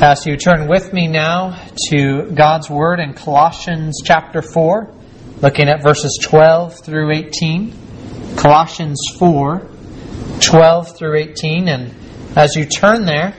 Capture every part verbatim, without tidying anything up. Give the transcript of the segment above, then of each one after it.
As you turn with me now to God's Word in Colossians chapter four, looking at verses twelve through eighteen. Colossians four, twelve through eighteen. And as you turn there,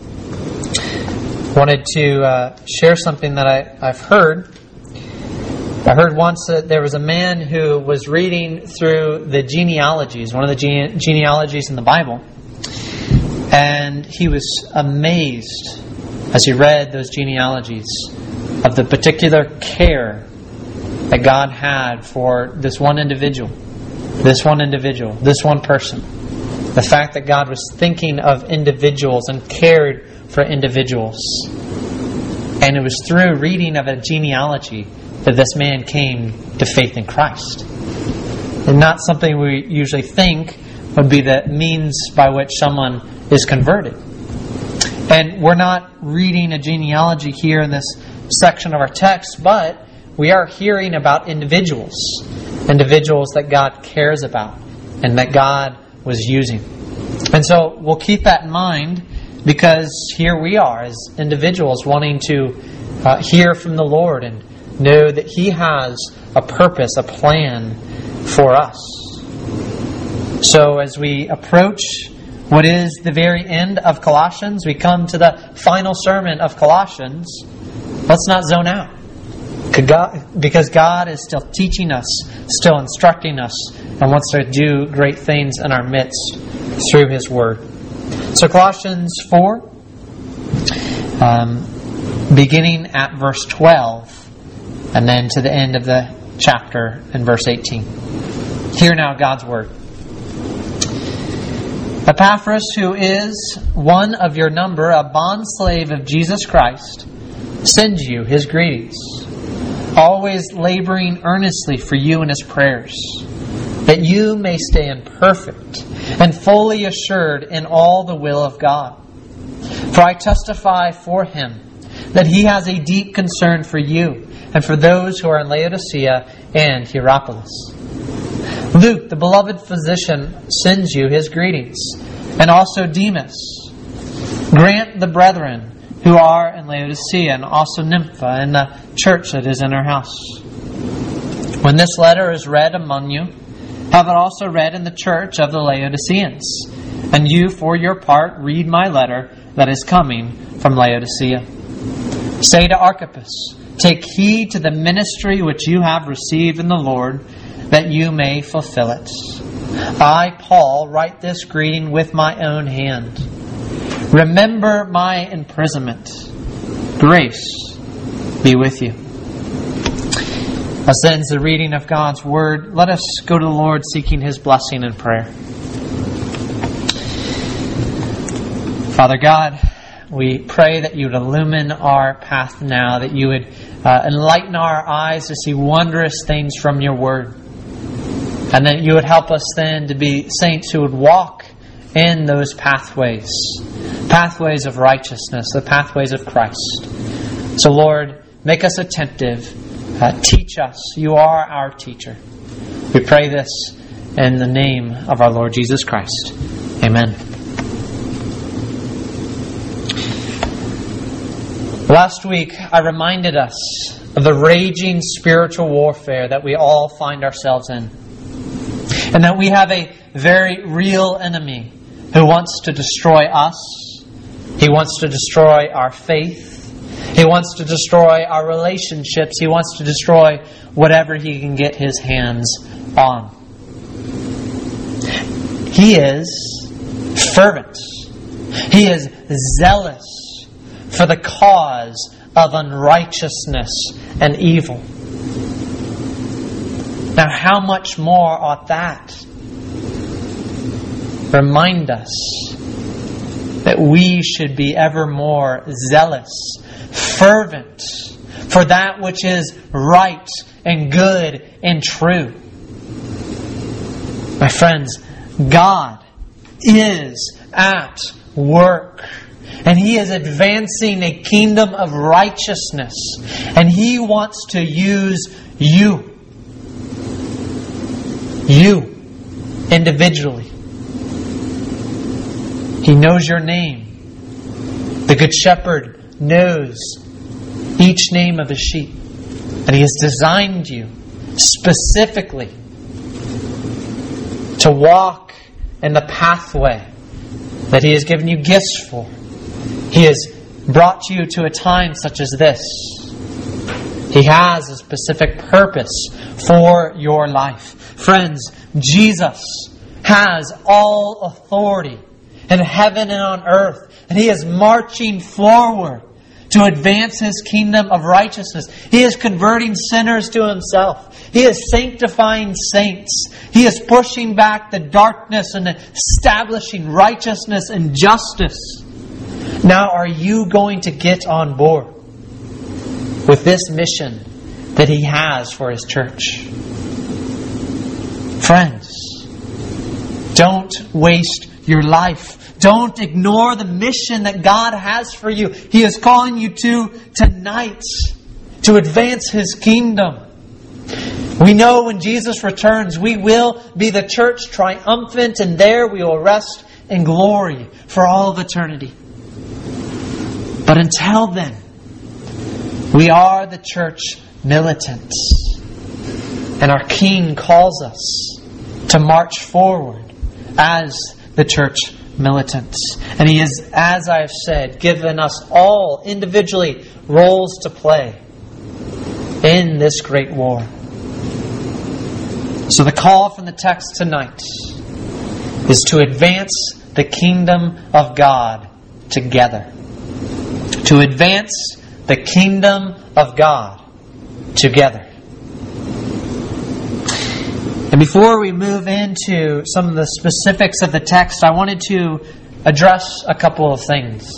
I wanted to uh, share something that I, I've heard. I heard once that there was a man who was reading through the genealogies, one of the gene- genealogies in the Bible, and he was amazed as he read those genealogies of the particular care that God had for this one individual, this one individual, this one person. The fact that God was thinking of individuals and cared for individuals. And it was through reading of a genealogy that this man came to faith in Christ. And not something we usually think would be the means by which someone is converted. And we're not reading a genealogy here in this section of our text, but we are hearing about individuals. Individuals that God cares about and that God was using. And so we'll keep that in mind, because here we are as individuals wanting to uh, hear from the Lord and know that He has a purpose, a plan for us. So as we approach what is the very end of Colossians, we come to the final sermon of Colossians. Let's not zone out. Because God is still teaching us, still instructing us, and wants to do great things in our midst through His Word. So Colossians four, um, beginning at verse twelve, and then to the end of the chapter in verse eighteen. Hear now God's Word. Epaphras, who is one of your number, a bondslave of Jesus Christ, sends you his greetings, always laboring earnestly for you in his prayers, that you may stand perfect and fully assured in all the will of God. For I testify for him that he has a deep concern for you and for those who are in Laodicea and Hierapolis. Luke, the beloved physician, sends you his greetings, and also Demas. Grant the brethren who are in Laodicea, and also Nympha, and the church that is in her house. When this letter is read among you, have it also read in the church of the Laodiceans. And you, for your part, read my letter that is coming from Laodicea. Say to Archippus, take heed to the ministry which you have received in the Lord, that you may fulfill it. I, Paul, write this greeting with my own hand. Remember my imprisonment. Grace be with you. As ends the reading of God's Word, let us go to the Lord seeking His blessing and prayer. Father God, we pray that you would illumine our path now, that you would uh, enlighten our eyes to see wondrous things from your Word. And that you would help us then to be saints who would walk in those pathways. Pathways of righteousness, the pathways of Christ. So Lord, make us attentive. Uh, teach us. You are our teacher. We pray this in the name of our Lord Jesus Christ. Amen. Last week, I reminded us of the raging spiritual warfare that we all find ourselves in. And that we have a very real enemy who wants to destroy us. He wants to destroy our faith. He wants to destroy our relationships. He wants to destroy whatever he can get his hands on. He is fervent. He is zealous for the cause of unrighteousness and evil. Now, how much more ought that remind us that we should be ever more zealous, fervent for that which is right and good and true? My friends, God is at work. And He is advancing a kingdom of righteousness. And He wants to use you. You, individually. He knows your name. The Good Shepherd knows each name of His sheep. And He has designed you specifically to walk in the pathway that He has given you gifts for. He has brought you to a time such as this. He has a specific purpose for your life. Friends, Jesus has all authority in heaven and on earth. And He is marching forward to advance His kingdom of righteousness. He is converting sinners to Himself. He is sanctifying saints. He is pushing back the darkness and establishing righteousness and justice. Now, are you going to get on board with this mission that He has for His church? Friends, don't waste your life. Don't ignore the mission that God has for you. He is calling you to tonight to advance His kingdom. We know when Jesus returns, we will be the church triumphant, and there we will rest in glory for all of eternity. But until then, we are the church militants. And our King calls us to march forward as the church militants. And He has, as I have said, given us all individually roles to play in this great war. So the call from the text tonight is to advance the kingdom of God together. To advance the kingdom of God together. And before we move into some of the specifics of the text, I wanted to address a couple of things.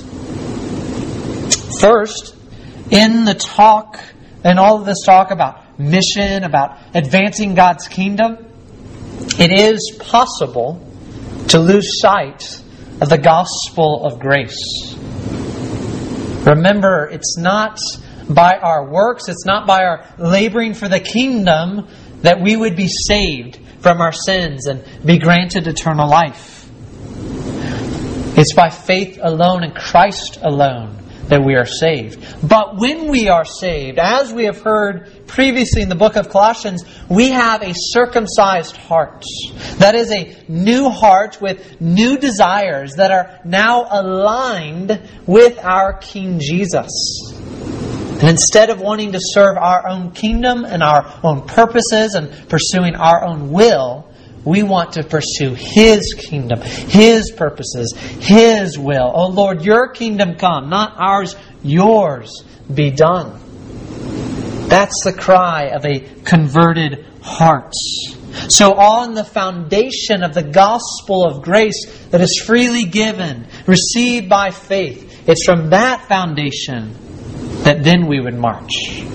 First, in the talk, and all of this talk about mission, about advancing God's kingdom, it is possible to lose sight of the gospel of grace. Remember, it's not by our works, it's not by our laboring for the kingdom that we would be saved from our sins and be granted eternal life. It's by faith alone in Christ alone that we are saved. But when we are saved, as we have heard previously in the book of Colossians, we have a circumcised heart. That is a new heart with new desires that are now aligned with our King Jesus. And instead of wanting to serve our own kingdom and our own purposes and pursuing our own will, we want to pursue His kingdom, His purposes, His will. Oh Lord, Your kingdom come, not ours, Yours be done. That's the cry of a converted heart. So on the foundation of the gospel of grace that is freely given, received by faith, it's from that foundation that then we would march.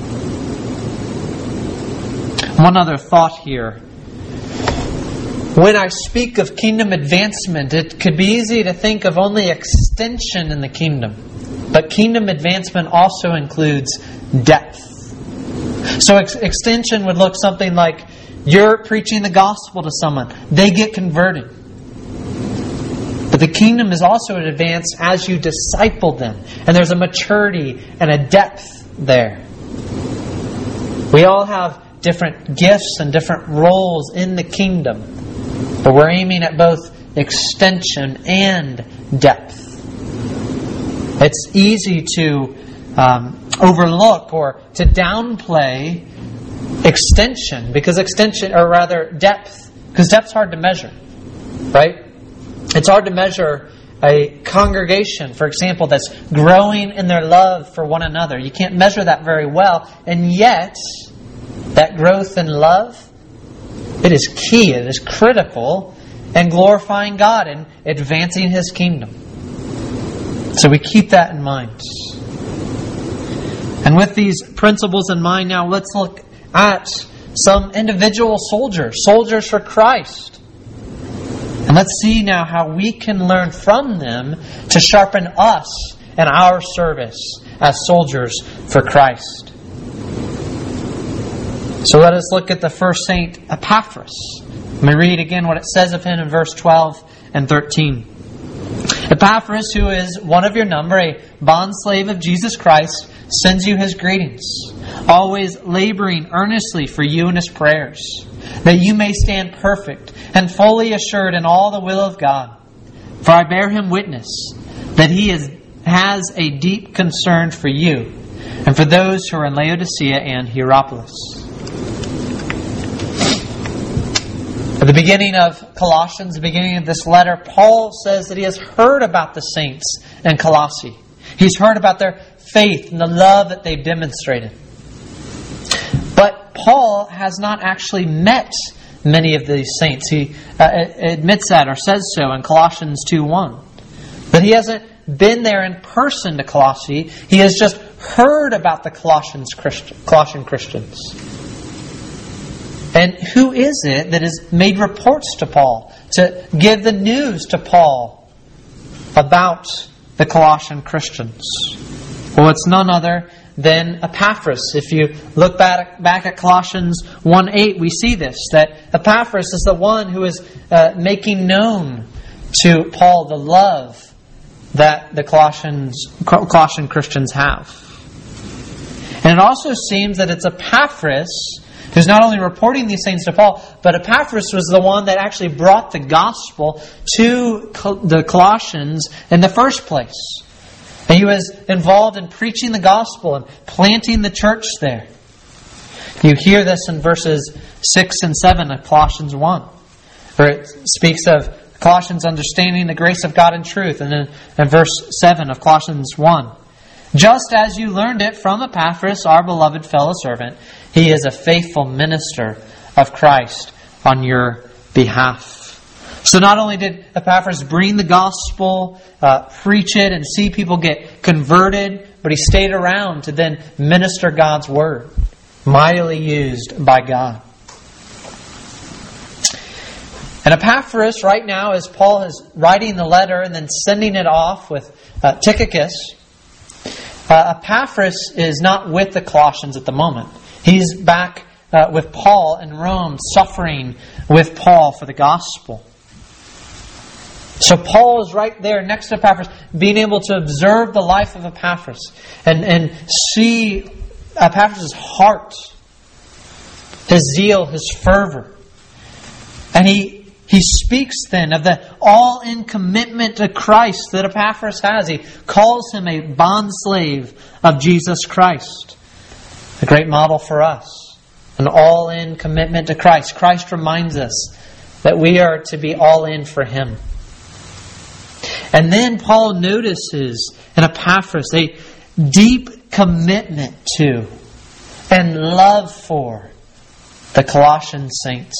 One other thought here. When I speak of kingdom advancement, it could be easy to think of only extension in the kingdom. But kingdom advancement also includes depth. So ex- extension would look something like you're preaching the gospel to someone. They get converted. But the kingdom is also an advance as you disciple them. And there's a maturity and a depth there. We all have different gifts and different roles in the kingdom. But we're aiming at both extension and depth. It's easy to um, overlook or to downplay extension because extension, or rather depth, because depth's hard to measure, right? It's hard to measure a congregation, for example, that's growing in their love for one another. You can't measure that very well, and yet that growth in love, it is key, it is critical in glorifying God and advancing His kingdom. So we keep that in mind. And with these principles in mind now, let's look at some individual soldiers, soldiers for Christ. And let's see now how we can learn from them to sharpen us in our service as soldiers for Christ. So let us look at the first saint, Epaphras. Let me read again what it says of him in verse twelve and thirteen. Epaphras, who is one of your number, a bondslave of Jesus Christ, sends you his greetings, always laboring earnestly for you in his prayers, that you may stand perfect and fully assured in all the will of God. For I bear him witness that he is, has a deep concern for you and for those who are in Laodicea and Hierapolis. At the beginning of Colossians, the beginning of this letter, Paul says that he has heard about the saints in Colossae. He's heard about their faith and the love that they've demonstrated. But Paul has not actually met many of these saints. He uh, admits that or says so in Colossians two one. But he hasn't been there in person to Colossae. He has just heard about the Colossians Christian, Colossian Christians. And who is it that has made reports to Paul, to give the news to Paul about the Colossian Christians? Well, it's none other than Epaphras. If you look back, back at Colossians one eight, we see this, that Epaphras is the one who is uh, making known to Paul the love that the Colossians, Colossian Christians have. And it also seems that it's Epaphras who's not only reporting these things to Paul, but Epaphras was the one that actually brought the gospel to the Colossians in the first place. And he was involved in preaching the gospel and planting the church there. You hear this in verses six and seven of Colossians one, where it speaks of Colossians understanding the grace of God in truth. And then in verse seven of Colossians one, just as you learned it from Epaphras, our beloved fellow servant, he is a faithful minister of Christ on your behalf. So not only did Epaphras bring the gospel, uh, preach it, and see people get converted, but he stayed around to then minister God's word, mightily used by God. And Epaphras, right now, as Paul is writing the letter and then sending it off with uh, Tychicus, uh, Epaphras is not with the Colossians at the moment. He's back uh, with Paul in Rome, suffering with Paul for the gospel. So Paul is right there next to Epaphras, being able to observe the life of Epaphras and, and see Epaphras' heart, his zeal, his fervor. And he, he speaks then of the all-in commitment to Christ that Epaphras has. He calls him a bondslave of Jesus Christ. A great model for us. An all-in commitment to Christ. Christ reminds us that we are to be all in for Him. And then Paul notices in Epaphras a deep commitment to and love for the Colossian saints.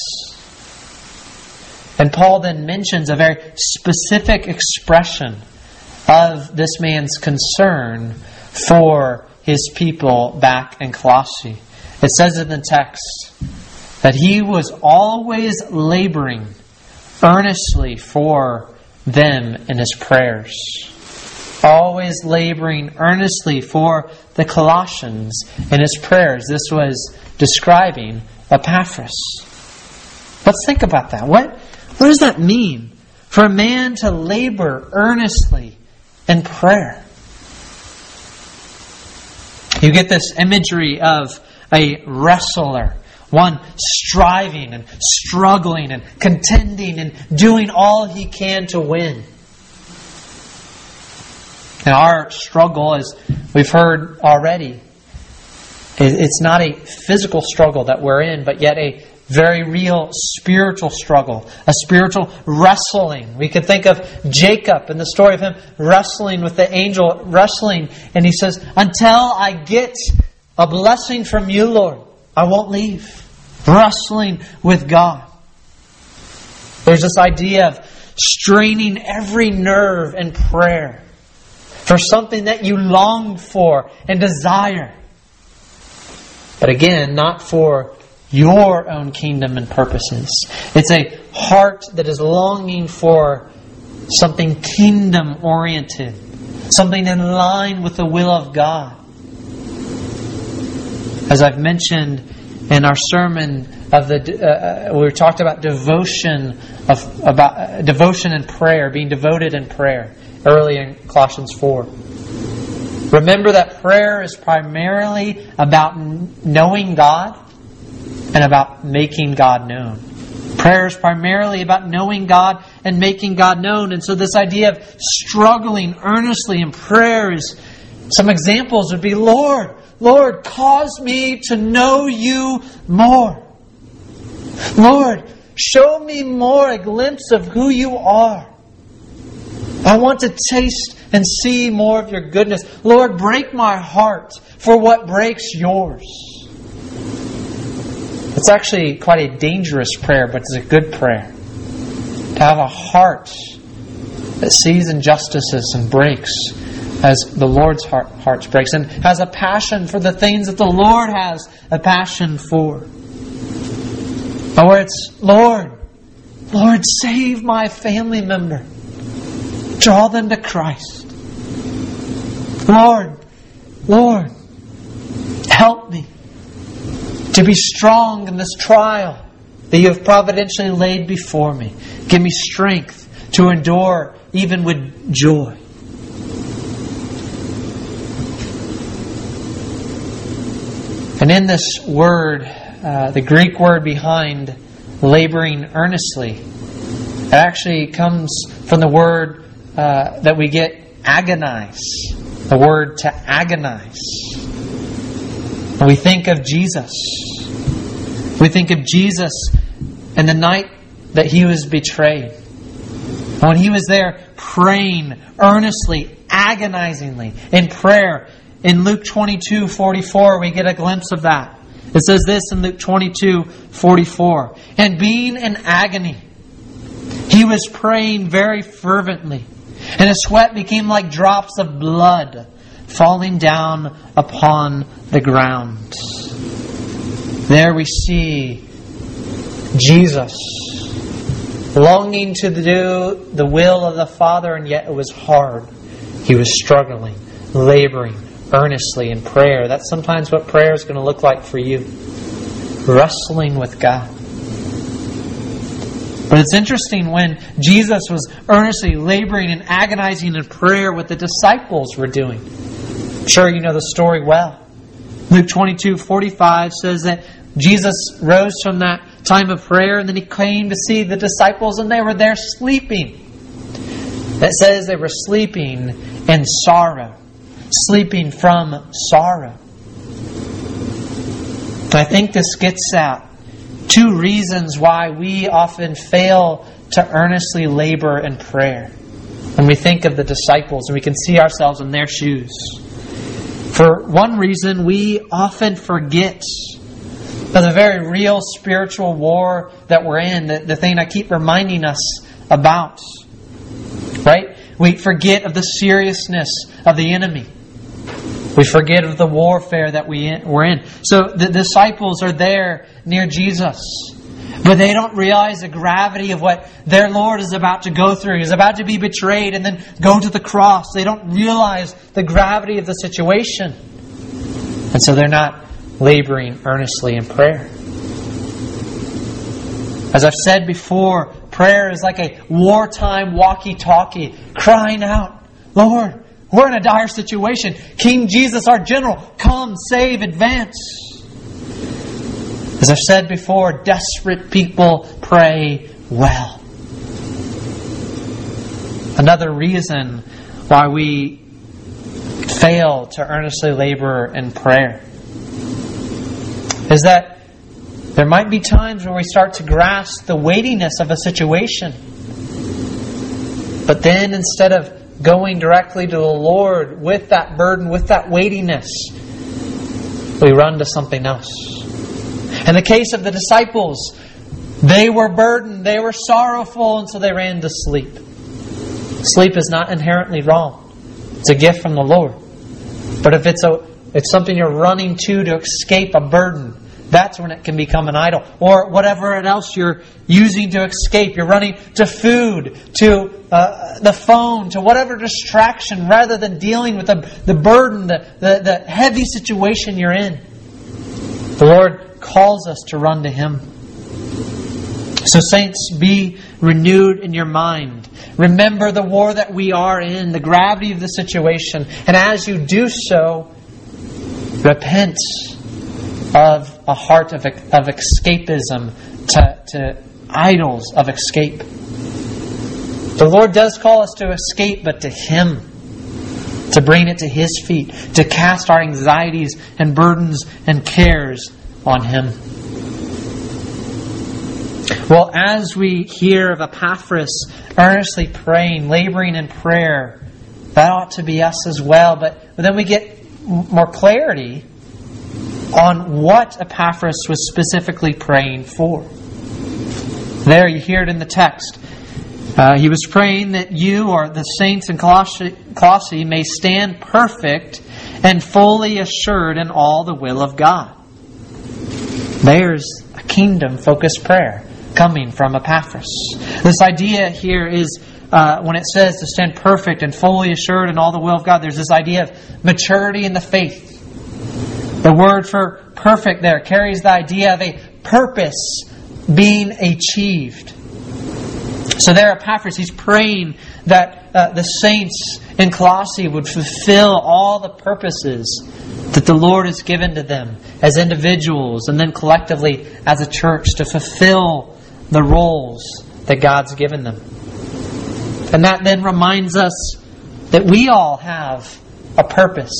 And Paul then mentions a very specific expression of this man's concern for his people back in Colossae. It says in the text that he was always laboring earnestly for them in his prayers. Always laboring earnestly for the Colossians in his prayers. This was describing Epaphras. Let's think about that. What, what does that mean for a man to labor earnestly in prayer? You get this imagery of a wrestler, one striving and struggling and contending and doing all he can to win. And our struggle, as we've heard already, it's not a physical struggle that we're in, but yet a very real spiritual struggle, a spiritual wrestling. We could think of Jacob and the story of him wrestling with the angel, wrestling, and he says, until I get a blessing from you, Lord, I won't leave. Wrestling with God. There's this idea of straining every nerve in prayer for something that you long for and desire. But again, not for your own kingdom and purposes. It's a heart that is longing for something kingdom-oriented, something in line with the will of God. As I've mentioned in our sermon of the, uh, we talked about devotion of about uh, devotion and prayer, being devoted in prayer. early in Colossians four. Remember that prayer is primarily about knowing God and about making God known. Prayer is primarily about knowing God and making God known. And so this idea of struggling earnestly in prayer is, some examples would be, Lord, Lord, cause me to know You more. Lord, show me more a glimpse of who You are. I want to taste and see more of Your goodness. Lord, break my heart for what breaks Yours. It's actually quite a dangerous prayer, but it's a good prayer. To have a heart that sees injustices and breaks as the Lord's heart, heart breaks, and has a passion for the things that the Lord has a passion for. Or it's, Lord, Lord, save my family member. Draw them to Christ. Lord, Lord, help me to be strong in this trial that You have providentially laid before me. Give me strength to endure even with joy. And in this word, uh, the Greek word behind laboring earnestly, it actually comes from the word uh, that we get agonize. The word to agonize. When we think of Jesus, we think of Jesus and the night that He was betrayed. When He was there praying earnestly, agonizingly, in prayer. In Luke twenty-two forty-four, we get a glimpse of that. It says this in Luke twenty-two forty-four. And being in agony, He was praying very fervently, and His sweat became like drops of blood falling down upon the ground. There we see Jesus longing to do the will of the Father, and yet it was hard. He was struggling, laboring earnestly in prayer. That's sometimes what prayer is going to look like for you. Wrestling with God. But it's interesting, when Jesus was earnestly laboring and agonizing in prayer, what the disciples were doing. I'm sure you know the story well. Luke twenty-two forty-five says that Jesus rose from that time of prayer, and then He came to see the disciples, and they were there sleeping. It says they were sleeping in sorrow. Sleeping from sorrow. I think this gets at two reasons why we often fail to earnestly labor in prayer. When we think of the disciples and we can see ourselves in their shoes. For one reason, we often forget of the very real spiritual war that we're in, the, the thing I keep reminding us about. Right? We forget of the seriousness of the enemy. We forget of the warfare that we in, we're in. So the disciples are there near Jesus, but they don't realize the gravity of what their Lord is about to go through. He's about to be betrayed and then go to the cross. They don't realize the gravity of the situation. And so they're not laboring earnestly in prayer. As I've said before, prayer is like a wartime walkie-talkie, crying out, Lord, we're in a dire situation. King Jesus, our general, come, save, advance. As I've said before, desperate people pray well. Another reason why we fail to earnestly labor in prayer is that there might be times where we start to grasp the weightiness of a situation. But then instead of going directly to the Lord with that burden, with that weightiness, we run to something else. In the case of the disciples, they were burdened, they were sorrowful, and so they ran to sleep. Sleep is not inherently wrong. It's a gift from the Lord. But if it's a it's something you're running to to escape a burden, that's when it can become an idol. Or whatever else you're using to escape. You're running to food, to uh, the phone, to whatever distraction, rather than dealing with the, the burden, the, the, the heavy situation you're in. The Lord calls us to run to Him. So saints, be renewed in your mind. Remember the war that we are in, the gravity of the situation. And as you do so, repent of a heart of, of escapism to, to idols of escape. The Lord does call us to escape, but to Him. To bring it to His feet. To cast our anxieties and burdens and cares on Him. Well, as we hear of Epaphras earnestly praying, laboring in prayer, that ought to be us as well. But then we get more clarity on what Epaphras was specifically praying for. There, you hear it in the text. Uh, he was praying that you, or the saints in Colossae, Colossae, may stand perfect and fully assured in all the will of God. There's a kingdom-focused prayer coming from Epaphras. This idea here is, uh, when it says to stand perfect and fully assured in all the will of God, there's this idea of maturity in the faith. The word for perfect there carries the idea of a purpose being achieved. So there, Epaphras, he's praying that uh, the saints in Colossae would fulfill all the purposes that the Lord has given to them as individuals and then collectively as a church to fulfill the roles that God's given them. And that then reminds us that we all have a purpose.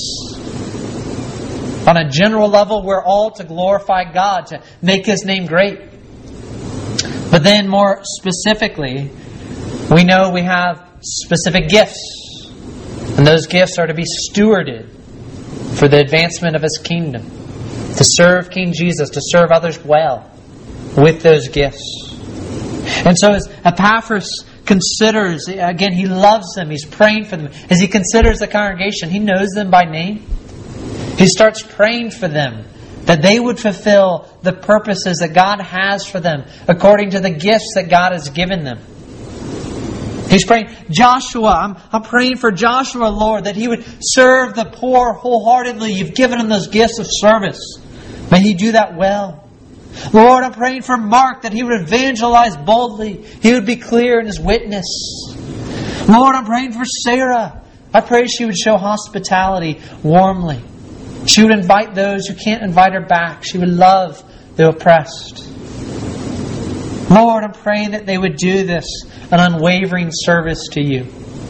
On a general level, we're all to glorify God, to make His name great. But then more specifically, we know we have specific gifts. And those gifts are to be stewarded for the advancement of His kingdom. To serve King Jesus, to serve others well with those gifts. And so as Epaphras considers, again, he loves them, he's praying for them. As he considers the congregation, he knows them by name. He starts praying for them, that they would fulfill the purposes that God has for them, according to the gifts that God has given them. He's praying, Joshua, I'm, I'm praying for Joshua, Lord, that he would serve the poor wholeheartedly. You've given him those gifts of service. May he do that well. Lord, I'm praying for Mark, that he would evangelize boldly. He would be clear in his witness. Lord, I'm praying for Sarah. I pray she would show hospitality warmly. She would invite those who can't invite her back. She would love the oppressed. Lord, I'm praying that they would do this, an unwavering service to You.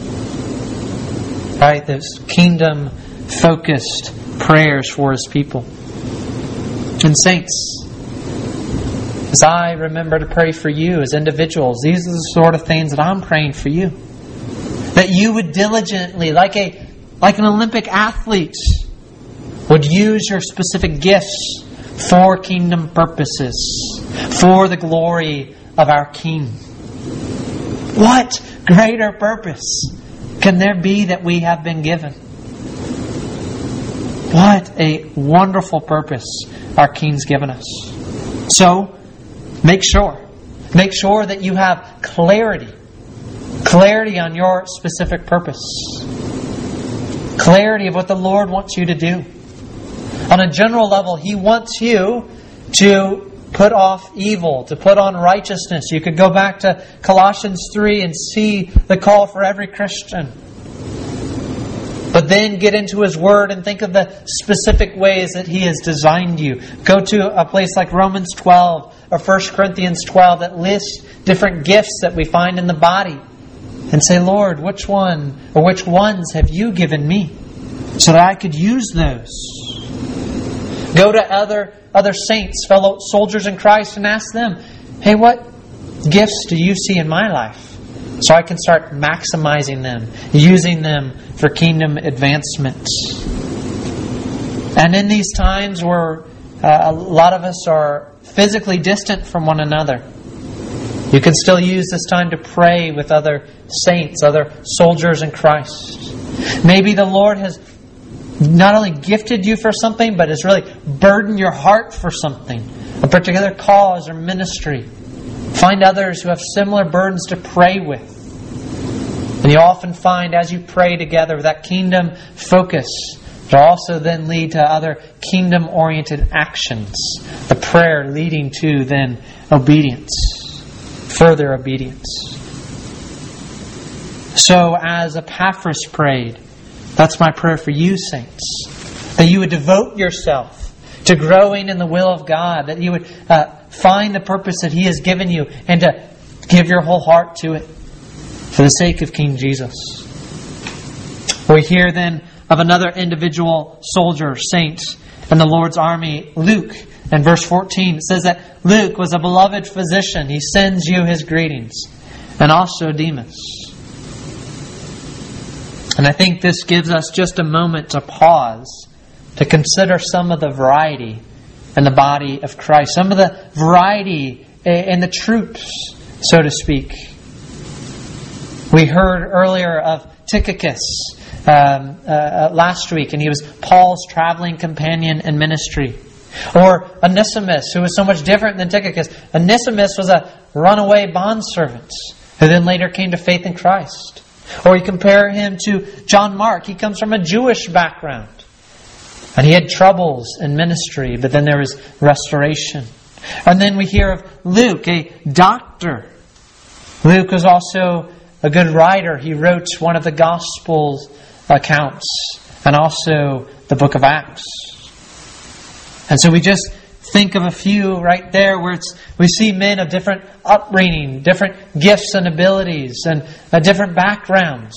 Right? Those kingdom-focused prayers for His people. And saints, as I remember to pray for you as individuals, these are the sort of things that I'm praying for you. That you would diligently, like a like an Olympic athlete, would use your specific gifts for kingdom purposes, for the glory of our King. What greater purpose can there be that we have been given? What a wonderful purpose our King's given us. So, make sure. Make sure that you have clarity. Clarity on your specific purpose. Clarity of what the Lord wants you to do. On a general level, He wants you to put off evil, to put on righteousness. You could go back to Colossians three and see the call for every Christian. But then get into His Word and think of the specific ways that He has designed you. Go to a place like Romans twelve or First Corinthians twelve that lists different gifts that we find in the body. And say, Lord, which one or which ones have You given me so that I could use those? Go to other other saints, fellow soldiers in Christ, and ask them, hey, what gifts do you see in my life? So I can start maximizing them, using them for kingdom advancement. And in these times where uh, a lot of us are physically distant from one another, you can still use this time to pray with other saints, other soldiers in Christ. Maybe the Lord has not only gifted you for something, but has really burdened your heart for something, a particular cause or ministry. Find others who have similar burdens to pray with. And you often find as you pray together that kingdom focus, it will also then lead to other kingdom-oriented actions. The prayer leading to then obedience. further obedience. So as Epaphras prayed, that's my prayer for you, saints, that you would devote yourself to growing in the will of God, that you would uh, find the purpose that He has given you and to give your whole heart to it for the sake of King Jesus. We hear then of another individual soldier, saint in the Lord's army, Luke. In verse fourteen, it says that Luke was a beloved physician. He sends you his greetings. And also Demas. And I think this gives us just a moment to pause to consider some of the variety in the body of Christ. Some of the variety in the troops, so to speak. We heard earlier of Tychicus um, uh, last week, and he was Paul's traveling companion in ministry. Or Onesimus, who was so much different than Tychicus. Onesimus was a runaway bondservant who then later came to faith in Christ. Or you compare him to John Mark. He comes from a Jewish background. And he had troubles in ministry, but then there was restoration. And then we hear of Luke, a doctor. Luke was also a good writer. He wrote one of the Gospel accounts and also the book of Acts. And so we just think of a few right there where it's, we see men of different upbringing, different gifts and abilities, and uh, different backgrounds.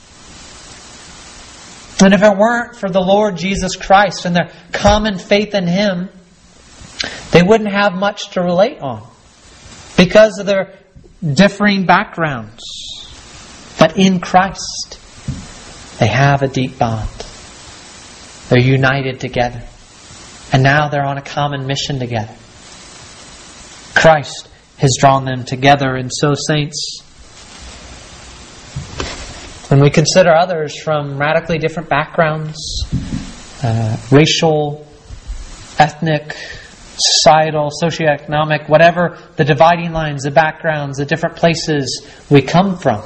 And if it weren't for the Lord Jesus Christ and their common faith in Him, they wouldn't have much to relate on because of their differing backgrounds. But in Christ, they have a deep bond. They're united together. And now they're on a common mission together. Christ has drawn them together. And so, saints, when we consider others from radically different backgrounds, uh, racial, ethnic, societal, socioeconomic, whatever the dividing lines, the backgrounds, the different places we come from,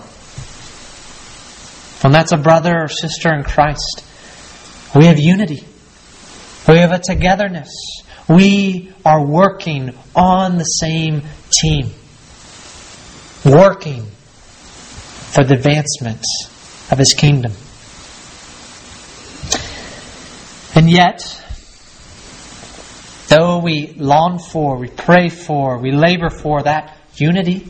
and that's a brother or sister in Christ, we have unity. We have a togetherness. We are working on the same team. Working for the advancement of His kingdom. And yet, though we long for, we pray for, we labor for that unity,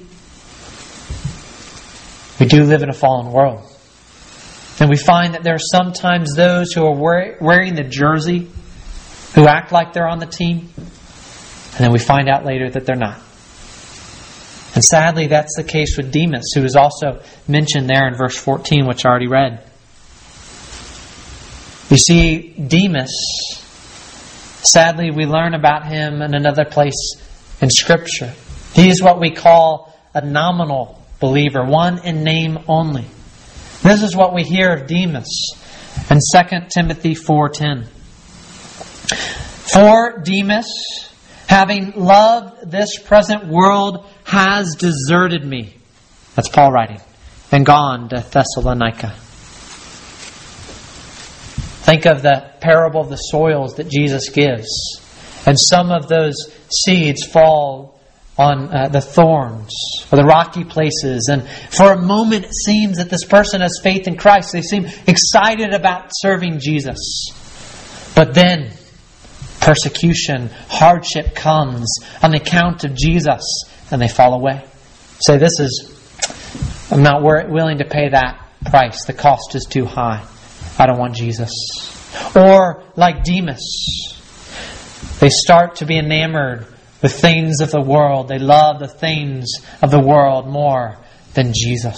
we do live in a fallen world. And we find that there are sometimes those who are wearing the jersey who act like they're on the team, and then we find out later that they're not. And sadly, that's the case with Demas, who is also mentioned there in verse fourteen, which I already read. You see, Demas, sadly, we learn about him in another place in Scripture. He is what we call a nominal believer, one in name only. This is what we hear of Demas in Second Timothy four ten. For Demas, having loved this present world, has deserted me. That's Paul writing. And gone to Thessalonica. Think of the parable of the soils that Jesus gives. And some of those seeds fall on uh, the thorns or the rocky places. And for a moment it seems that this person has faith in Christ. They seem excited about serving Jesus. But then persecution, hardship comes on account of Jesus, and they fall away. Say, this is, I'm not willing to pay that price. The cost is too high. I don't want Jesus. Or like Demas, they start to be enamored with things of the world. They love the things of the world more than Jesus.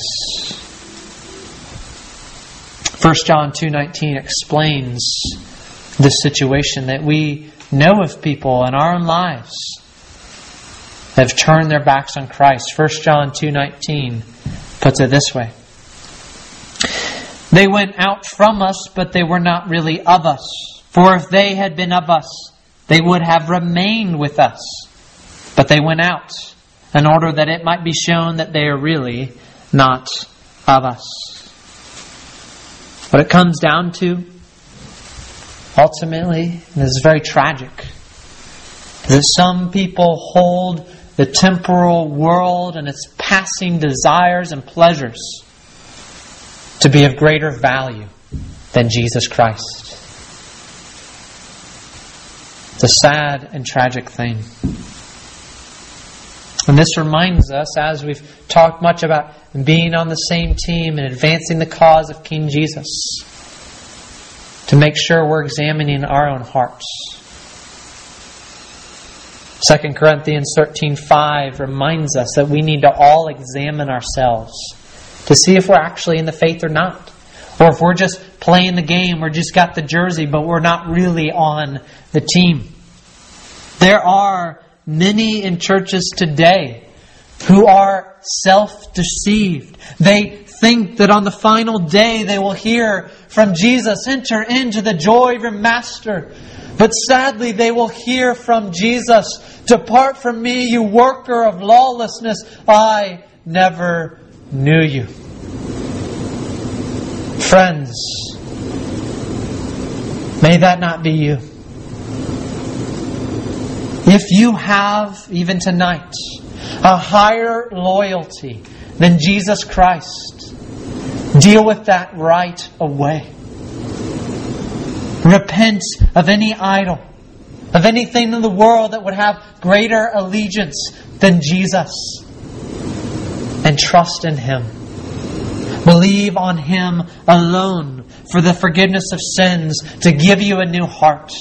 First John two nineteen explains this situation, that we know of people in our own lives that have turned their backs on Christ. First John two nineteen puts it this way. They went out from us, but they were not really of us. For if they had been of us, they would have remained with us. But they went out in order that it might be shown that they are really not of us. What it comes down to, ultimately, and this is very tragic, is that some people hold the temporal world and its passing desires and pleasures to be of greater value than Jesus Christ. It's a sad and tragic thing. And this reminds us, as we've talked much about being on the same team and advancing the cause of King Jesus, to make sure we're examining our own hearts. Second Corinthians thirteen five reminds us that we need to all examine ourselves to see if we're actually in the faith or not. Or if we're just playing the game, we're just got the jersey, but we're not really on the team. There are many in churches today who are self-deceived. They think that on the final day they will hear from Jesus, "Enter into the joy of your master." But sadly they will hear from Jesus, "Depart from me, you worker of lawlessness. I never knew you." Friends, may that not be you. If you have, even tonight, a higher loyalty than Jesus Christ, deal with that right away. Repent of any idol, of anything in the world that would have greater allegiance than Jesus, and trust in Him. Believe on Him alone for the forgiveness of sins, to give you a new heart.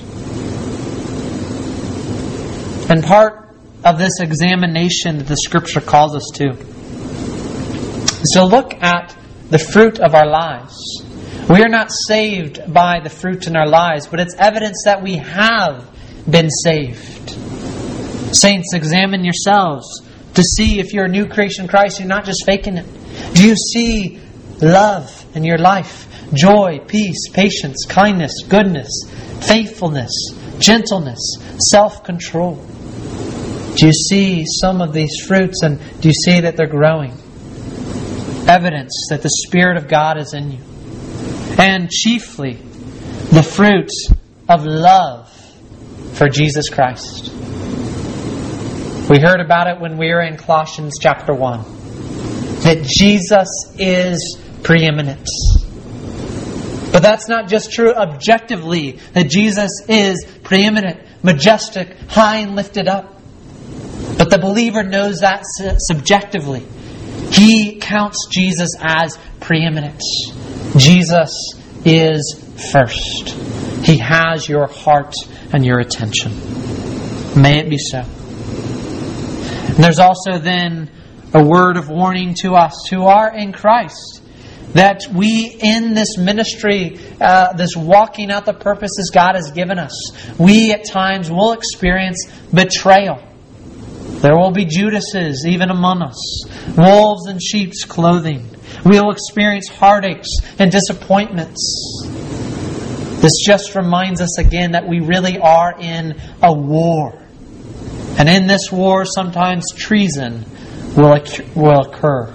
And part of this examination that the Scripture calls us to is to look at the fruit of our lives. We are not saved by the fruit in our lives, but it's evidence that we have been saved. Saints, examine yourselves to see if you're a new creation in Christ. You're not just faking it. Do you see love in your life? Joy, peace, patience, kindness, goodness, faithfulness, gentleness, self-control. Do you see some of these fruits, and do you see that they're growing? Evidence that the Spirit of God is in you. And chiefly, the fruit of love for Jesus Christ. We heard about it when we were in Colossians chapter one. That Jesus is preeminent. But that's not just true objectively, that Jesus is preeminent, majestic, high and lifted up. But the believer knows that subjectively. He counts Jesus as preeminent. Jesus is first. He has your heart and your attention. May it be so. And there's also then a word of warning to us who are in Christ, that we in this ministry, uh, this walking out the purposes God has given us, we at times will experience betrayal. There will be Judases even among us, wolves in sheep's clothing. We will experience heartaches and disappointments. This just reminds us again that we really are in a war. And in this war, sometimes treason will will occur.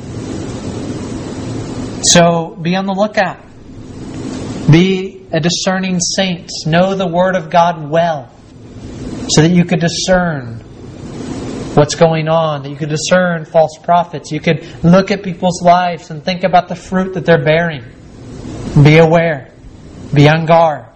So be on the lookout. Be a discerning saint. Know the Word of God well, so that you could discern what's going on, that you could discern false prophets. You could look at people's lives and think about the fruit that they're bearing. Be aware. Be on guard.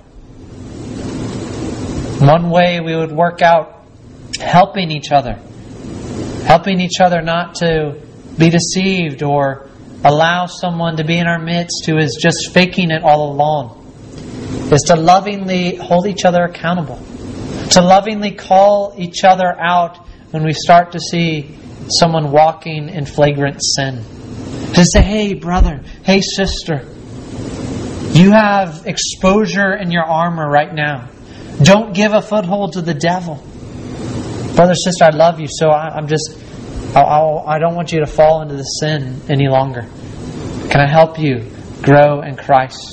One way we would work out helping each other. Helping each other not to be deceived or allow someone to be in our midst who is just faking it all along, is to lovingly hold each other accountable. To lovingly call each other out when we start to see someone walking in flagrant sin. To say, hey brother, hey sister, you have exposure in your armor right now. Don't give a foothold to the devil. Brother, sister, I love you, so I, I'm just, I, I, I don't want you to fall into the sin any longer. Can I help you grow in Christ?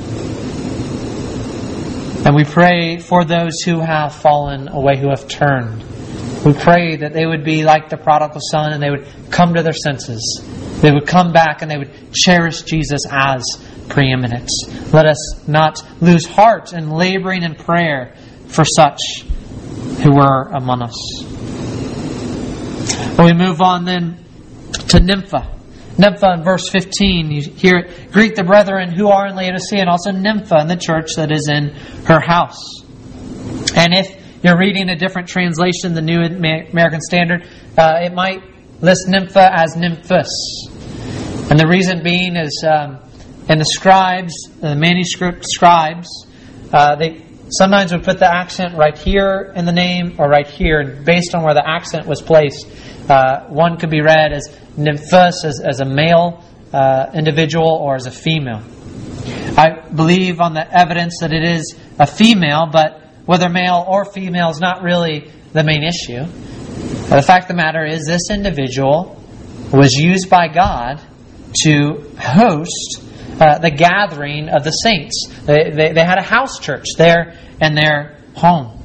And we pray for those who have fallen away, who have turned. We pray that they would be like the prodigal son and they would come to their senses. They would come back and they would cherish Jesus as preeminent. Let us not lose heart in laboring in prayer for such who were among us. We move on then to Nympha. Nympha in verse fifteen, you hear it, greet the brethren who are in Laodicea, and also Nympha in the church that is in her house. And if you're reading a different translation, the New American Standard, uh, it might list Nympha as Nymphus. And the reason being is, um, in the scribes, the manuscript scribes, uh, they sometimes would put the accent right here in the name or right here. And based on where the accent was placed, uh, one could be read as Nymphus, as, as a male uh, individual, or as a female. I believe on the evidence that it is a female, but whether male or female is not really the main issue. The fact of the matter is, this individual was used by God to host uh, the gathering of the saints. They, they, they had a house church there in their home.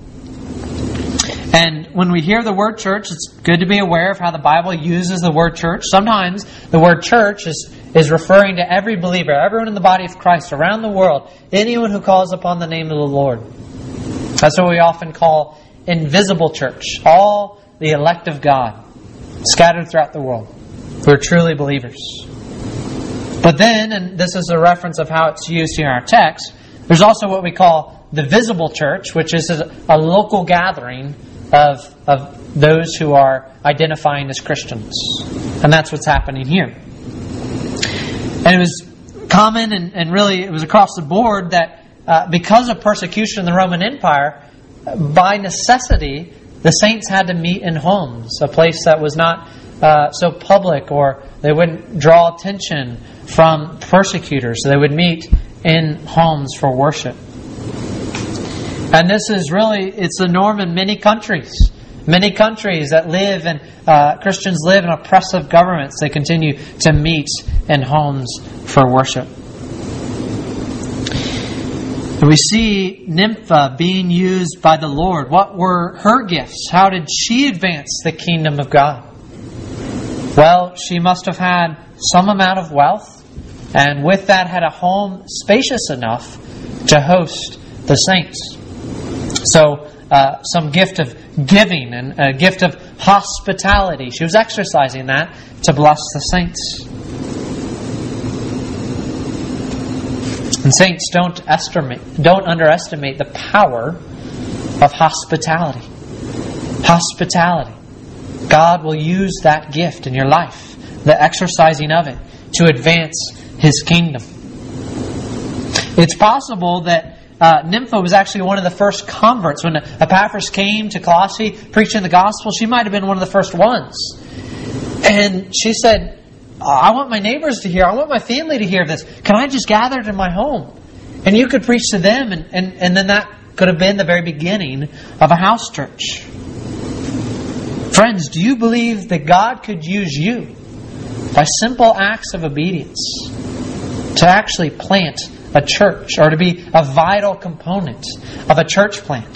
And when we hear the word church, it's good to be aware of how the Bible uses the word church. Sometimes the word church is, is referring to every believer, everyone in the body of Christ around the world, anyone who calls upon the name of the Lord. That's what we often call invisible church. All the elect of God scattered throughout the world who are truly believers. But then, and this is a reference of how it's used here in our text, there's also what we call the visible church, which is a, a local gathering of, of those who are identifying as Christians. And that's what's happening here. And it was common, and, and really it was across the board, that uh, because of persecution in the Roman Empire, by necessity, the saints had to meet in homes, a place that was not uh, so public, or they wouldn't draw attention from persecutors. So they would meet in homes for worship. And this is really, it's the norm in many countries. Many countries that live and uh, Christians live in oppressive governments, they continue to meet in homes for worship. And we see Nympha being used by the Lord. What were her gifts? How did she advance the kingdom of God? Well, she must have had some amount of wealth, and with that had a home spacious enough to host the saints. So, uh, some gift of giving and a gift of hospitality. She was exercising that to bless the saints. And saints, don't estimate, don't underestimate the power of hospitality. Hospitality. God will use that gift in your life, the exercising of it, to advance His kingdom. It's possible that Uh, Nympha was actually one of the first converts. When Epaphras came to Colossae preaching the gospel, she might have been one of the first ones. And she said, I want my neighbors to hear, I want my family to hear this. Can I just gather it in my home? And you could preach to them, and, and, and then that could have been the very beginning of a house church. Friends, do you believe that God could use you by simple acts of obedience to actually plant a church, or to be a vital component of a church plant?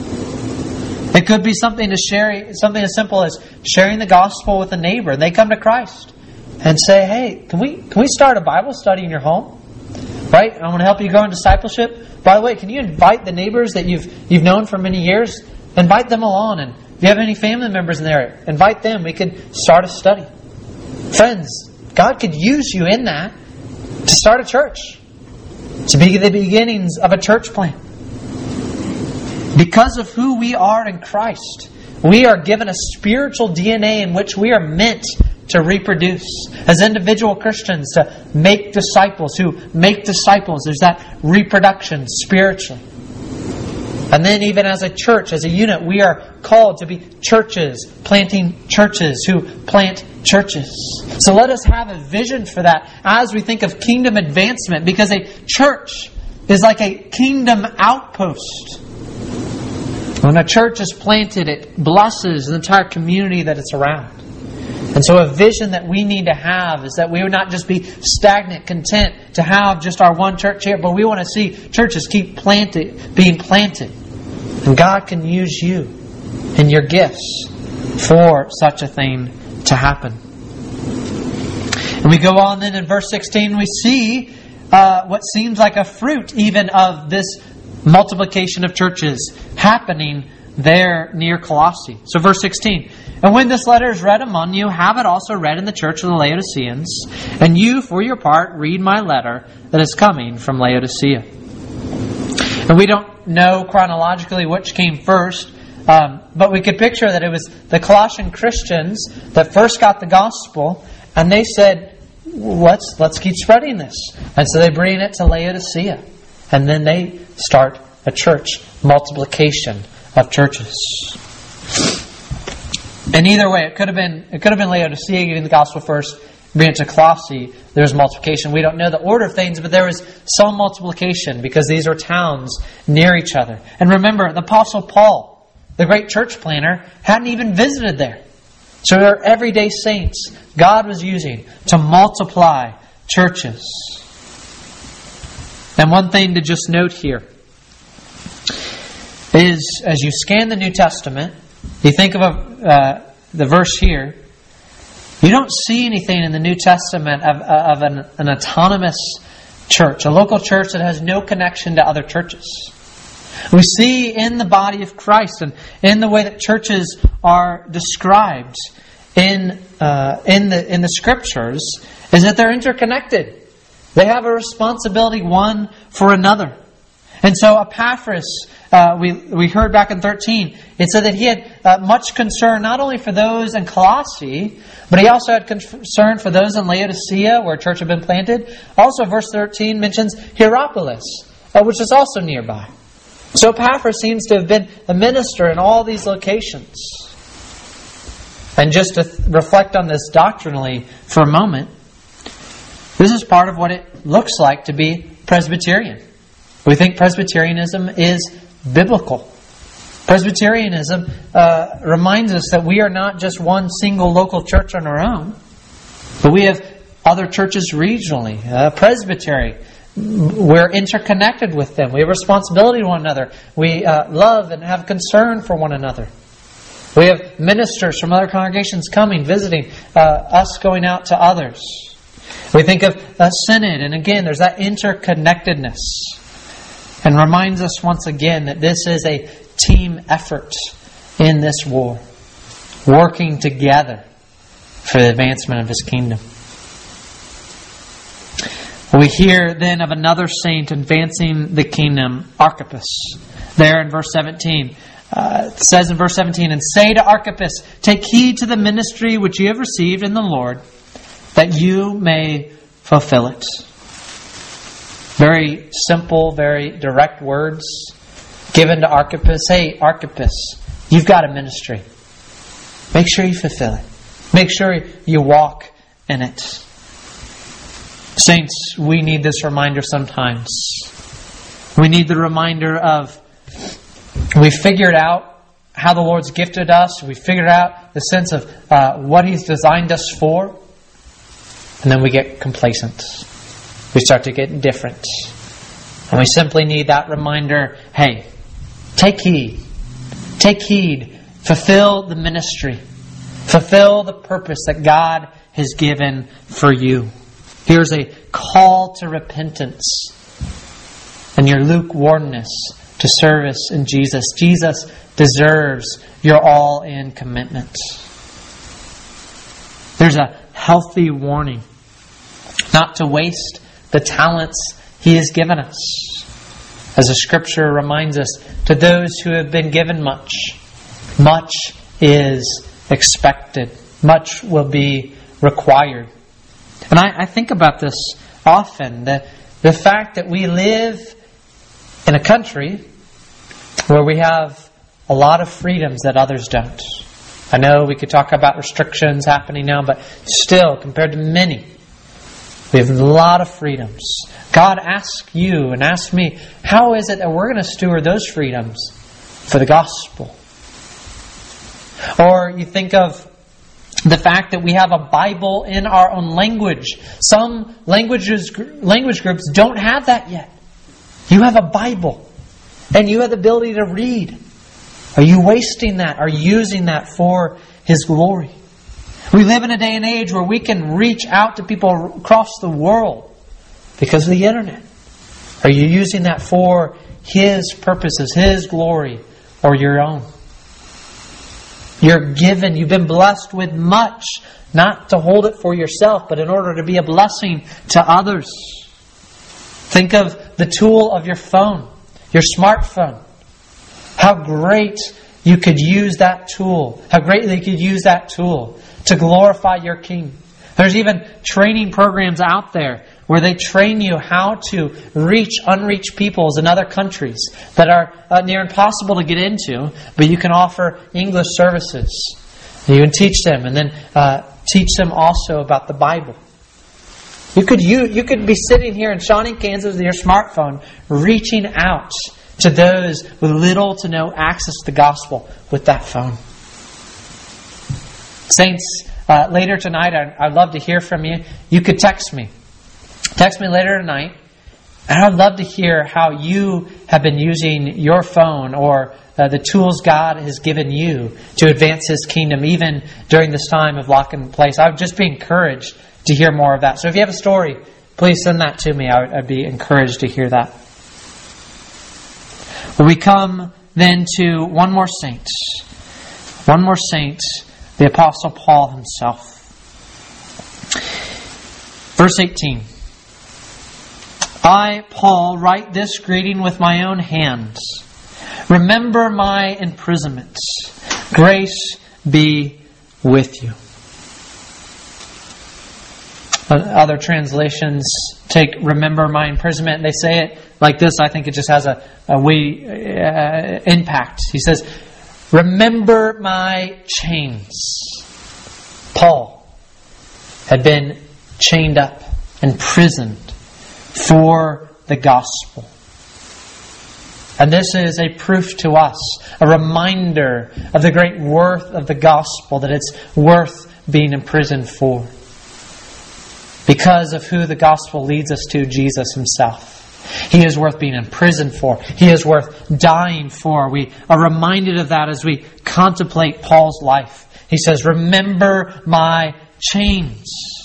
It could be something to share, something as simple as sharing the gospel with a neighbor, and they come to Christ and say, "Hey, can we can we start a Bible study in your home? Right? I want to help you grow in discipleship. By the way, can you invite the neighbors that you've you've known for many years? Invite them along, and if you have any family members in there, invite them. We could start a study." Friends, God could use you in that to start a church, to be the beginnings of a church plant. Because of who we are in Christ, we are given a spiritual D N A in which we are meant to reproduce. As individual Christians, to make disciples who make disciples. There's that reproduction spiritually. And then even as a church, as a unit, we are called to be churches, planting churches who plant churches. So let us have a vision for that as we think of kingdom advancement, because a church is like a kingdom outpost. When a church is planted, it blesses the entire community that it's around. And so a vision that we need to have is that we would not just be stagnant, content to have just our one church here, but we want to see churches keep planted, being planted. And God can use you and your gifts for such a thing to happen. And we go on then in verse sixteen, we see uh, what seems like a fruit even of this multiplication of churches happening there near Colossae. So verse sixteen, And when this letter is read among you, have it also read in the church of the Laodiceans. And you, for your part, read my letter that is coming from Laodicea. And we don't know chronologically which came first, um, but we could picture that it was the Colossian Christians that first got the gospel, and they said, let's, let's keep spreading this. And so they bring it to Laodicea. And then they start a church, multiplication of churches. And either way, it could have been it could have been Laodicea getting the gospel first, bringing it to Colossae. There was multiplication. We don't know the order of things, but there was some multiplication because these were towns near each other. And remember, the Apostle Paul, the great church planner, hadn't even visited there. So there are everyday saints God was using to multiply churches. And one thing to just note here is, as you scan the New Testament, you think of a, uh, the verse here, you don't see anything in the New Testament of, of an, an autonomous church, a local church that has no connection to other churches. We see in the body of Christ and in the way that churches are described in uh, in the in the Scriptures is that they're interconnected. They have a responsibility one for another. And so Epaphras, uh, we we heard back in thirteen, it said that he had uh, much concern not only for those in Colossae, but he also had concern for those in Laodicea, where a church had been planted. Also, verse thirteen mentions Hierapolis, uh, which is also nearby. So Epaphras seems to have been a minister in all these locations. And just to th- reflect on this doctrinally for a moment, this is part of what it looks like to be Presbyterian. We think Presbyterianism is biblical. Presbyterianism uh, reminds us that we are not just one single local church on our own, but we have other churches regionally. Uh, Presbytery, we're interconnected with them. We have responsibility to one another. We uh, love and have concern for one another. We have ministers from other congregations coming, visiting, uh, us going out to others. We think of a synod, and again, there's that interconnectedness. And reminds us once again that this is a team effort in this war, working together for the advancement of His kingdom. We hear then of another saint advancing the kingdom, Archippus. There in verse seventeen, uh, it says in verse seventeen, "And say to Archippus, take heed to the ministry which you have received in the Lord, that you may fulfill it." Very simple, very direct words given to Archippus. Hey, Archippus, you've got a ministry. Make sure you fulfill it. Make sure you walk in it. Saints, we need this reminder sometimes. We need the reminder of we figured out how the Lord's gifted us. We figured out the sense of uh, what He's designed us for. And then we get complacent. We start to get different. And we simply need that reminder, hey, take heed. Take heed. Fulfill the ministry. Fulfill the purpose that God has given for you. Here's a call to repentance and your lukewarmness to service in Jesus. Jesus deserves your all-in commitment. There's a healthy warning not to waste the talents He has given us. As the Scripture reminds us, to those who have been given much, much is expected. Much will be required. And I, I think about this often. The, the fact that we live in a country where we have a lot of freedoms that others don't. I know we could talk about restrictions happening now, but still, compared to many, we have a lot of freedoms. God asks you and asks me, how is it that we're going to steward those freedoms for the gospel? Or you think of the fact that we have a Bible in our own language. Some languages, language groups don't have that yet. You have a Bible, and you have the ability to read. Are you wasting that? Are you using that for His glory? We live in a day and age where we can reach out to people across the world because of the internet. Are you using that for His purposes, His glory, or your own? You're given, you've been blessed with much, not to hold it for yourself, but in order to be a blessing to others. Think of the tool of your phone, your smartphone. How great you could use that tool. How greatly you could use that tool to glorify your King. There's even training programs out there where they train you how to reach unreached peoples in other countries that are uh, near impossible to get into, but you can offer English services. You can teach them, and then uh, teach them also about the Bible. You could you you could be sitting here in Shawnee, Kansas with your smartphone, reaching out to those with little to no access to the gospel with that phone. Saints, uh, later tonight, I, I'd love to hear from you. You could text me. Text me later tonight, and I'd love to hear how you have been using your phone or uh, the tools God has given you to advance His kingdom, even during this time of lock in place. I would just be encouraged to hear more of that. So if you have a story, please send that to me. I would, I'd be encouraged to hear that. We come then to one more saint. One more saint, the Apostle Paul himself. Verse eighteen. I, Paul, write this greeting with my own hands. Remember my imprisonment. Grace be with you. Other translations take remember my imprisonment. They say it like this. I think it just has a, a way uh, impact. He says, remember my chains. Paul had been chained up, imprisoned for the gospel. And this is a proof to us, a reminder of the great worth of the gospel, that it's worth being imprisoned for. Because of who the gospel leads us to, Jesus Himself. He is worth being imprisoned for. He is worth dying for. We are reminded of that as we contemplate Paul's life. He says, remember my chains.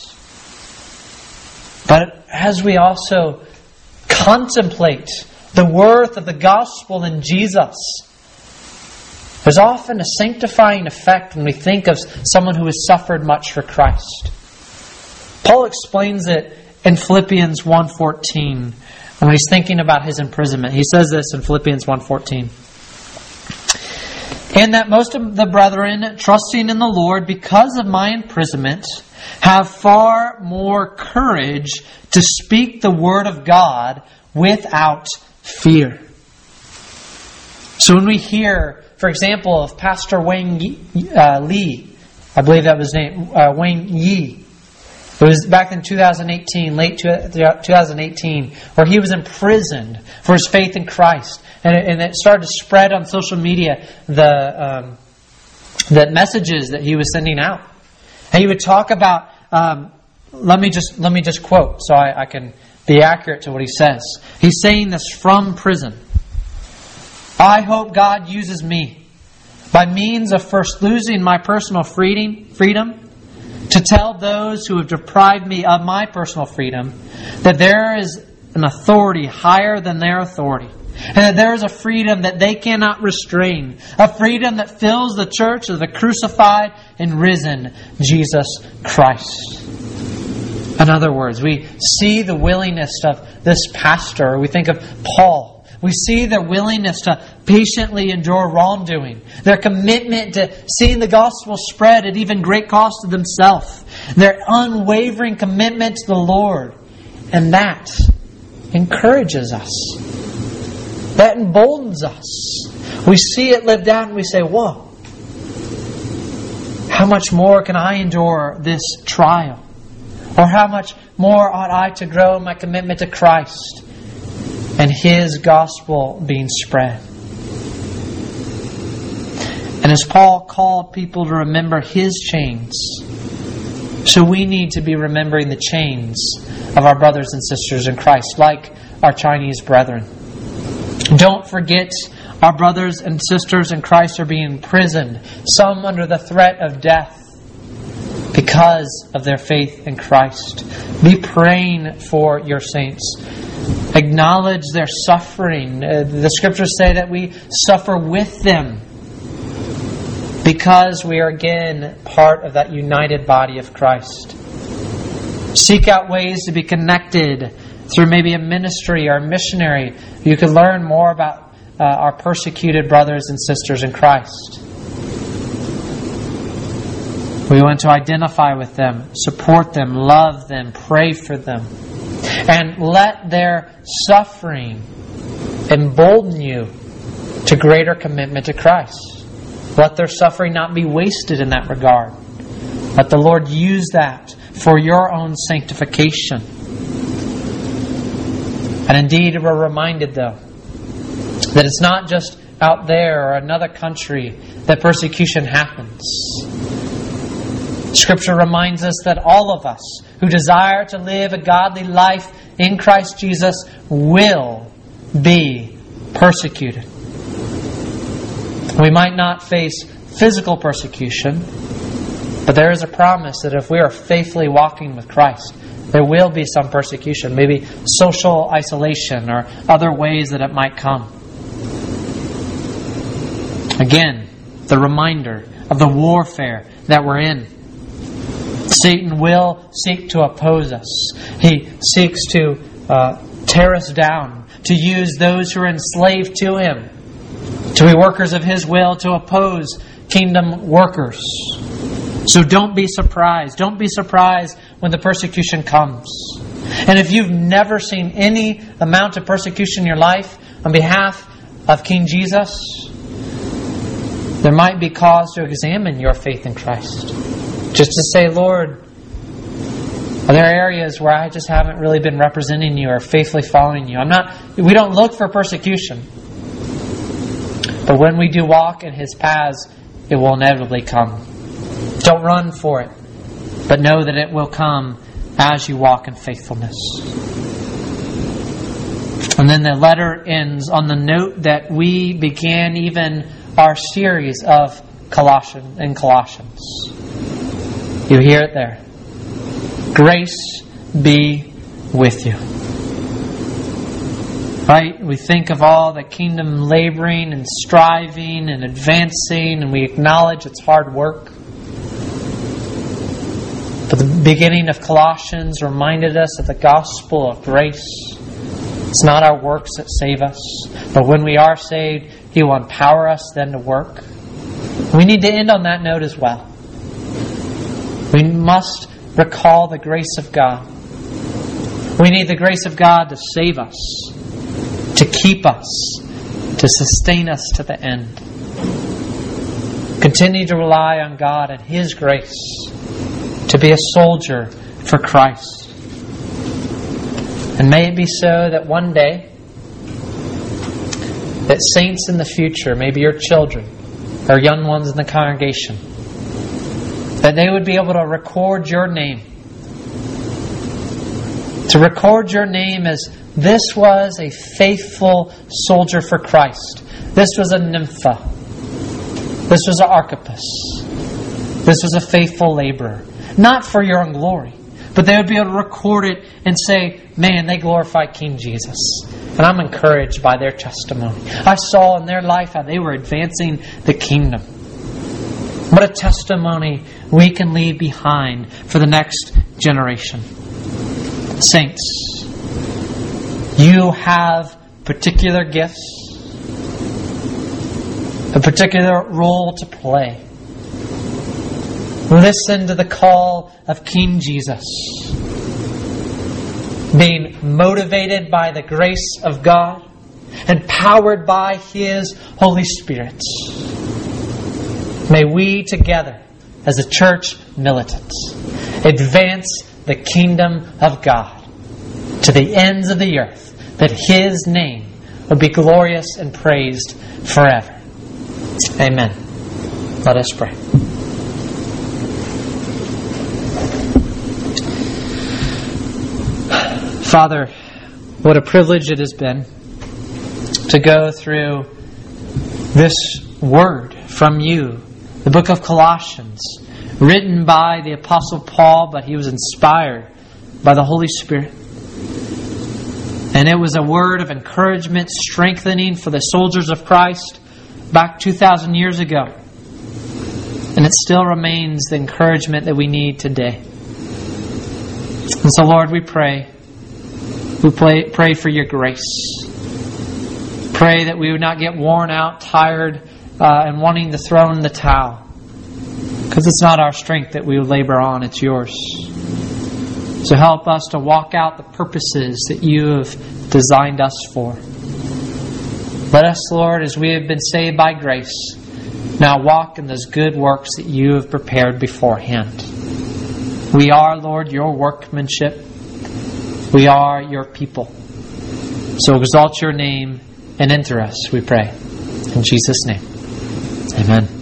But as we also contemplate the worth of the gospel in Jesus, there's often a sanctifying effect when we think of someone who has suffered much for Christ. Paul explains it in Philippians one fourteen when he's thinking about his imprisonment. He says this in Philippians one fourteen. And that most of the brethren, trusting in the Lord because of my imprisonment, have far more courage to speak the word of God without fear. So when we hear, for example, of Pastor Wayne uh, Lee, I believe that was his name, uh, Wayne Yee. It was back in two thousand eighteen, late two thousand eighteen, where he was imprisoned for his faith in Christ. And it, and it started to spread on social media the, um, the messages that he was sending out. And he would talk about, um, let me just let me just quote so I, I can be accurate to what he says. He's saying this from prison. I hope God uses me by means of first losing my personal freedom, freedom to tell those who have deprived me of my personal freedom that there is an authority higher than their authority. And that there is a freedom that they cannot restrain. A freedom that fills the church of the crucified and risen Jesus Christ. In other words, we see the willingness of this pastor. We think of Paul. We see their willingness to patiently endure wrongdoing. Their commitment to seeing the gospel spread at even great cost to themselves. Their unwavering commitment to the Lord. And that encourages us. That emboldens us. We see it lived out and we say, whoa. How much more can I endure this trial? Or how much more ought I to grow in my commitment to Christ and His gospel being spread? And as Paul called people to remember his chains, so we need to be remembering the chains of our brothers and sisters in Christ, like our Chinese brethren. Don't forget, our brothers and sisters in Christ are being imprisoned, some under the threat of death because of their faith in Christ. Be praying for your saints. Acknowledge their suffering. Uh, the Scriptures say that we suffer with them. because we are again part of that united body of Christ. Seek out ways to be connected through maybe a ministry or a missionary. You can learn more about uh, our persecuted brothers and sisters in Christ. We want to identify with them, support them, love them, pray for them, and let their suffering embolden you to greater commitment to Christ. Let their suffering not be wasted in that regard. Let the Lord use that for your own sanctification. And indeed, we're reminded, though, that it's not just out there or another country that persecution happens. Scripture reminds us that all of us who desire to live a godly life in Christ Jesus will be persecuted. We might not face physical persecution, but there is a promise that if we are faithfully walking with Christ, there will be some persecution, maybe social isolation or other ways that it might come. Again, the reminder of the warfare that we're in. Satan will seek to oppose us. He seeks to uh, tear us down, to use those who are enslaved to him, to be workers of his will, to oppose kingdom workers. So don't be surprised. Don't be surprised when the persecution comes. And if you've never seen any amount of persecution in your life on behalf of King Jesus, there might be cause to examine your faith in Christ. Just to say, Lord, are there areas where I just haven't really been representing you or faithfully following you? I'm not. We don't look for persecution. But when we do walk in His paths, it will inevitably come. Don't run for it, but know that it will come as you walk in faithfulness. And then the letter ends on the note that we began even our series of Colossians in Colossians. You hear it there. Grace be with you. Right? We think of all the kingdom laboring and striving and advancing, and we acknowledge it's hard work. But the beginning of Colossians reminded us of the gospel of grace. It's not our works that save us, but when we are saved, He will empower us then to work. We need to end on that note as well. We must recall the grace of God. We need the grace of God to save us, to keep us, to sustain us to the end. Continue to rely on God and His grace to be a soldier for Christ. And may it be so that one day, that saints in the future, maybe your children or young ones in the congregation, that they would be able to record your name. To record your name as this was a faithful soldier for Christ. This was a Nympha. This was an Archippus. This was a faithful laborer. Not for your own glory, but they would be able to record it and say, man, they glorified King Jesus. And I'm encouraged by their testimony. I saw in their life how they were advancing the kingdom. What a testimony we can leave behind for the next generation. Saints, you have particular gifts, a particular role to play. Listen to the call of King Jesus. Being motivated by the grace of God, empowered by His Holy Spirit. May we together, as a church militant, advance the kingdom of God to the ends of the earth, that His name will be glorious and praised forever. Amen. Let us pray. Father, what a privilege it has been to go through this word from you, the book of Colossians, written by the Apostle Paul, but he was inspired by the Holy Spirit. And it was a word of encouragement, strengthening for the soldiers of Christ back two thousand years ago. And it still remains the encouragement that we need today. And so, Lord, we pray. We pray, pray for your grace. Pray that we would not get worn out, tired, uh, and wanting to throw in the towel. Because it's not our strength that we labor on, it's yours. So help us to walk out the purposes that you have designed us for. Let us, Lord, as we have been saved by grace, now walk in those good works that you have prepared beforehand. We are, Lord, your workmanship. We are your people. So exalt your name and enter us, we pray. In Jesus' name. Amen.